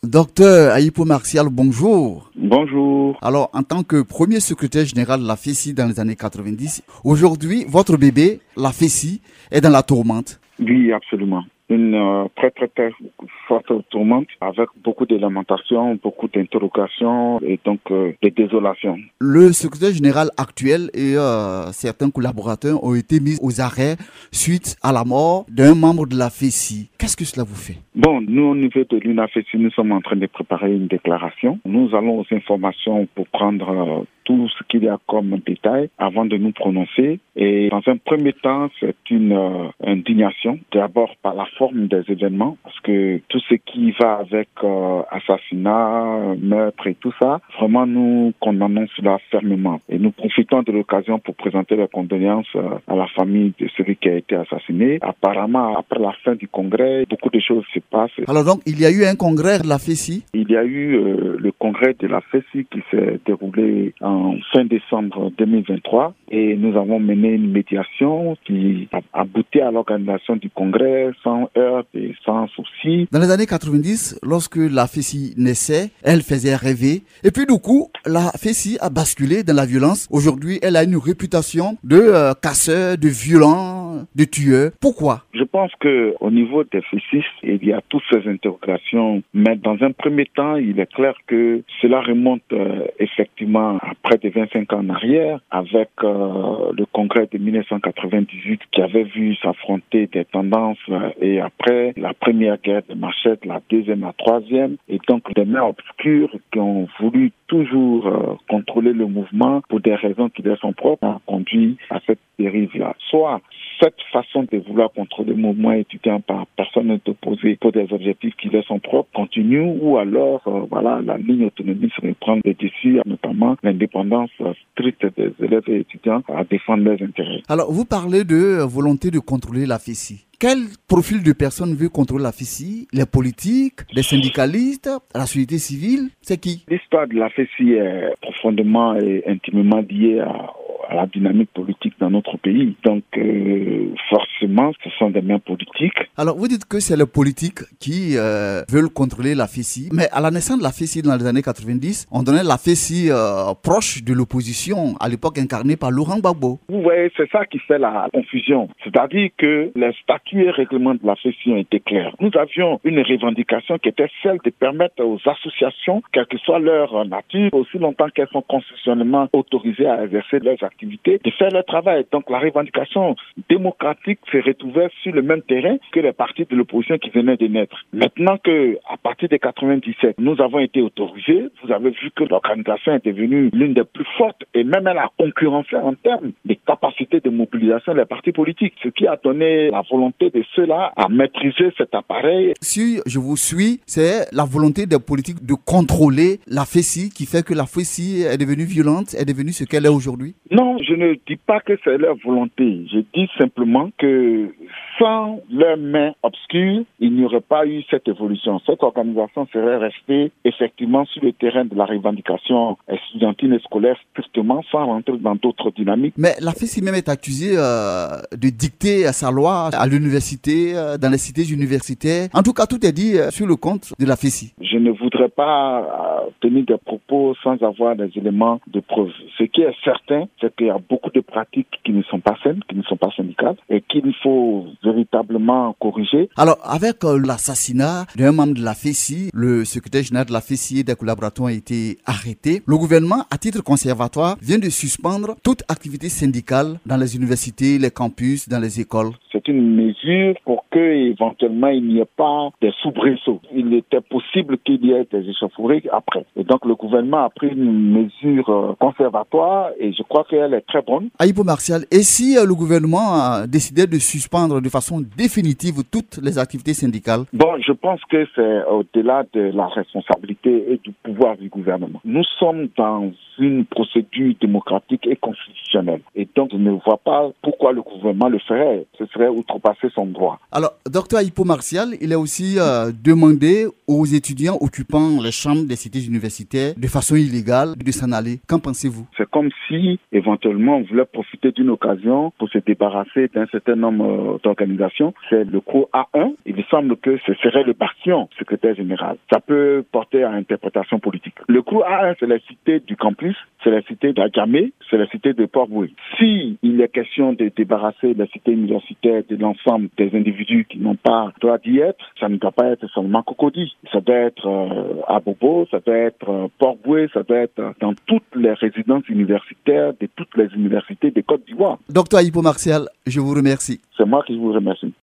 Docteur Ayipo Martial, bonjour. Bonjour. Alors, en tant que premier secrétaire général de la FESI dans les années 90, aujourd'hui, votre bébé, la FESI, est dans la tourmente. Oui, absolument. Une très forte tourmente avec beaucoup de lamentations, beaucoup d'interrogations et donc de désolations. Le secrétaire général actuel et certains collaborateurs ont été mis aux arrêts suite à la mort d'un membre de la FESI. Qu'est-ce que cela vous fait? Bon, nous, au niveau de l'UNAFESI, nous sommes en train de préparer une déclaration. Nous allons aux informations pour prendre tout ce qu'il y a comme détail avant de nous prononcer. Et dans un premier temps, c'est une indignation, d'abord par la forme des événements, parce que tout ce qui va avec assassinat, meurtre et tout ça, vraiment nous condamnons cela fermement. Et nous profitons de l'occasion pour présenter les condoléances à la famille de celui qui a été assassiné. Apparemment, après la fin du congrès, beaucoup de choses se passent. Alors donc, il y a eu un congrès de la FESI? Il y a eu le congrès de la FESI qui s'est déroulé en fin décembre 2023 et nous avons mené une médiation qui a abouti à l'organisation du congrès sans heurts et sans soucis. Dans les années 90, lorsque la FESI naissait, elle faisait rêver. Et puis du coup, la FESI a basculé dans la violence. Aujourd'hui, elle a une réputation de casseur, de violent, de tueur. Pourquoi? Je pense qu'au niveau des FESI, il y a toutes ces interrogations. Mais dans un premier temps, il est clair que cela remonte effectivement à près de 25 ans en arrière avec le congrès de 1998 qui avait vu s'affronter des tendances et après la première guerre de Machette, la deuxième, la troisième et donc des mains obscures qui ont voulu toujours contrôler le mouvement pour des raisons qui leur sont propres ont conduit à cette dérive-là. Soit cette façon de vouloir contrôler le mouvement étudiant par personne opposée pour des objectifs qui leur sont propres continue ou alors la ligne autonomiste reprend le dessus, notamment l'indépendance stricte des élèves et étudiants à défendre leurs intérêts. Alors, vous parlez de volonté de contrôler la FESI. Quel profil de personnes veut contrôler la FESI? Les politiques, les syndicalistes, la société civile? C'est qui? L'histoire de la FESI est profondément et intimement liée à la dynamique politique dans notre pays. Donc, forcément, ce sont des mains politiques. Alors, vous dites que c'est les politiques qui veulent contrôler la FESI. Mais à la naissance de la FESI dans les années 90, on donnait la FESI proche de l'opposition, à l'époque incarnée par Laurent Gbagbo. Vous voyez, c'est ça qui fait la confusion. C'est-à-dire que les statuts et règlements de la FESI ont été clairs. Nous avions une revendication qui était celle de permettre aux associations, quelle que soit leur nature, aussi longtemps qu'elles sont constitutionnellement autorisées à exercer leurs activités, de faire leur travail. Donc la revendication démocratique s'est retrouvée sur le même terrain que les partis de l'opposition qui venaient de naître. Maintenant que, à partir de 97, nous avons été autorisés, vous avez vu que l'organisation est devenue l'une des plus fortes et même elle a concurrencé en termes de capacité de mobilisation des partis politiques, ce qui a donné la volonté de ceux-là à maîtriser cet appareil. Si je vous suis, c'est la volonté des politiques de contrôler la FESI qui fait que la FESI est devenue violente, est devenue ce qu'elle est aujourd'hui? Non, je ne dis pas que c'est leur volonté. Je dis simplement que sans leurs mains obscures, il n'y aurait pas eu cette évolution. Cette organisation serait restée effectivement sur le terrain de la revendication estudiantine et scolaire strictement sans rentrer dans d'autres dynamiques. Mais la FESI même est accusée de dicter sa loi à l'université, dans les cités universitaires. En tout cas, tout est dit sur le compte de la FESI. Je ne voudrais pas tenir des propos sans avoir des éléments de preuve. Ce qui est certain, c'est qu'il y a beaucoup de pratiques qui ne sont pas saines, qui ne sont pas syndicales et qu'il faut véritablement corriger. Alors, avec l'assassinat d'un membre de la FESI, le secrétaire général de la FESI et des collaborateurs ont été arrêtés. Le gouvernement, à titre conservatoire, vient de suspendre toute activité syndicale dans les universités, les campus, dans les écoles. C'est une mesure pour que éventuellement il n'y ait pas des soubresauts. Il était possible qu'il y ait des échauffourées après. Et donc le gouvernement a pris une mesure conservatoire et je crois qu'elle est très bonne. Ayipo Martial, et si le gouvernement a décidé de suspendre de façon définitive toutes les activités syndicales? Bon, je pense que c'est au-delà de la responsabilité et du pouvoir du gouvernement. Nous sommes dans une procédure démocratique et constitutionnelle. Et donc, je ne vois pas pourquoi le gouvernement le ferait. Ce serait serait outrepasser son droit. Alors, docteur Hippo Martial, il a aussi demandé aux étudiants occupant les chambres des cités universitaires de façon illégale de s'en aller. Qu'en pensez-vous? C'est comme si, éventuellement, on voulait profiter d'une occasion pour se débarrasser d'un certain nombre d'organisations. C'est le CROU A1. Il semble que ce serait le bastion secrétaire général. Ça peut porter à interprétation politique. Le CROU A1, c'est la cité du campus, c'est la cité d'Adjamé, c'est la cité de Port-Boué. Si il est question de débarrasser la cité universitaire de l'ensemble des individus qui n'ont pas droit d'y être, ça ne doit pas être seulement Cocody. Ça doit être à Bobo, ça doit être Port-Boué, ça doit être dans toutes les résidences universitaires de toutes les universités de Côte d'Ivoire. Docteur Hippo Martial, je vous remercie. C'est moi qui vous remercie.